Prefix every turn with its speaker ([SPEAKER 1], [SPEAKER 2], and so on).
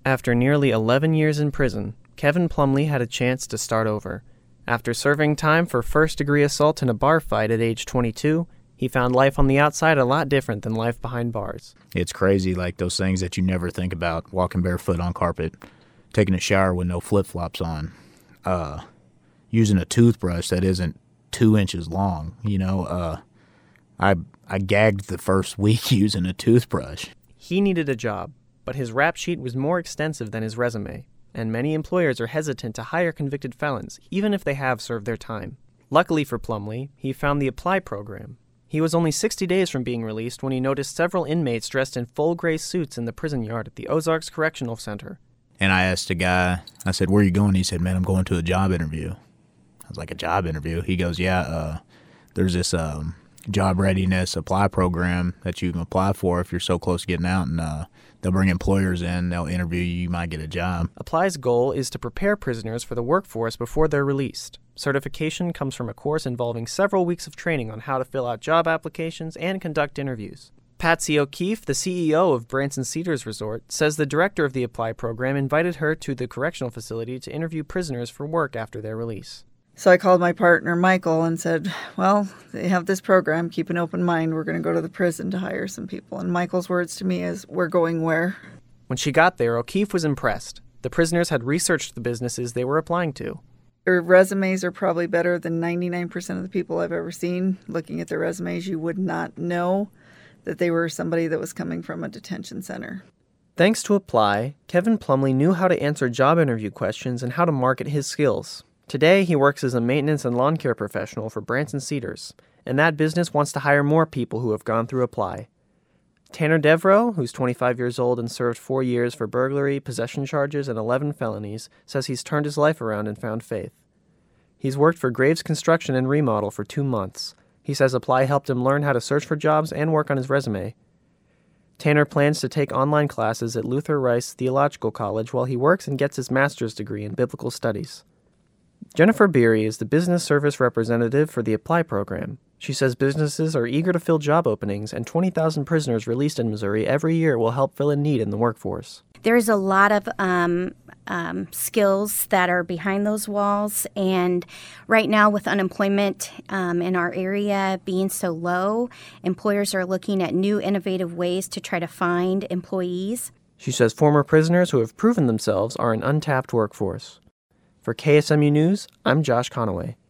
[SPEAKER 1] After nearly 11 years in prison, Kevin Plumley had a chance to start over. After serving time for first-degree assault in a bar fight at age 22, he found life on the outside a lot different than life behind bars.
[SPEAKER 2] It's crazy, like those things that you never think about, walking barefoot on carpet, taking a shower with no flip-flops on, using a toothbrush that isn't 2 inches long. I gagged the first week using a toothbrush.
[SPEAKER 1] He needed a job, but his rap sheet was more extensive than his resume, and many employers are hesitant to hire convicted felons, even if they have served their time. Luckily for Plumley, he found the Apply program. He was only 60 days from being released when he noticed several inmates dressed in full gray suits in the prison yard at the Ozarks Correctional Center.
[SPEAKER 2] And I asked a guy, I said, "Where are you going?" He said, "Man, I'm going to a job interview." I was like, "A job interview?" He goes, "Yeah, there's this job readiness apply program that you can apply for if you're so close to getting out, and they'll bring employers in, they'll interview you, you might get a job."
[SPEAKER 1] Apply's goal is to prepare prisoners for the workforce before they're released. Certification comes from a course involving several weeks of training on how to fill out job applications and conduct interviews. Patsy O'Keefe, the CEO of Branson Cedars Resort, says the director of the Apply program invited her to the correctional facility to interview prisoners for work after their release.
[SPEAKER 3] So I called my partner, Michael, and said, "Well, they have this program. Keep an open mind. We're going to go to the prison to hire some people." And Michael's words to me is, "We're going where?"
[SPEAKER 1] When she got there, O'Keefe was impressed. The prisoners had researched the businesses they were applying to.
[SPEAKER 3] Their resumes are probably better than 99% of the people I've ever seen. Looking at their resumes, you would not know that they were somebody that was coming from a detention center.
[SPEAKER 1] Thanks to Apply, Kevin Plumley knew how to answer job interview questions and how to market his skills. Today, he works as a maintenance and lawn care professional for Branson Cedars, and that business wants to hire more people who have gone through Apply. Tanner Devereaux, who's 25 years old and served 4 years for burglary, possession charges, and 11 felonies, says he's turned his life around and found faith. He's worked for Graves Construction and Remodel for 2 months. He says Apply helped him learn how to search for jobs and work on his resume. Tanner plans to take online classes at Luther Rice Theological College while he works and gets his master's degree in biblical studies. Jennifer Beery is the business service representative for the Apply program. She says businesses are eager to fill job openings, and 20,000 prisoners released in Missouri every year will help fill a need in the workforce.
[SPEAKER 4] There's a lot of skills that are behind those walls, and right now with unemployment in our area being so low, employers are looking at new innovative ways to try to find employees.
[SPEAKER 1] She says former prisoners who have proven themselves are an untapped workforce. For KSMU News, I'm Josh Conaway.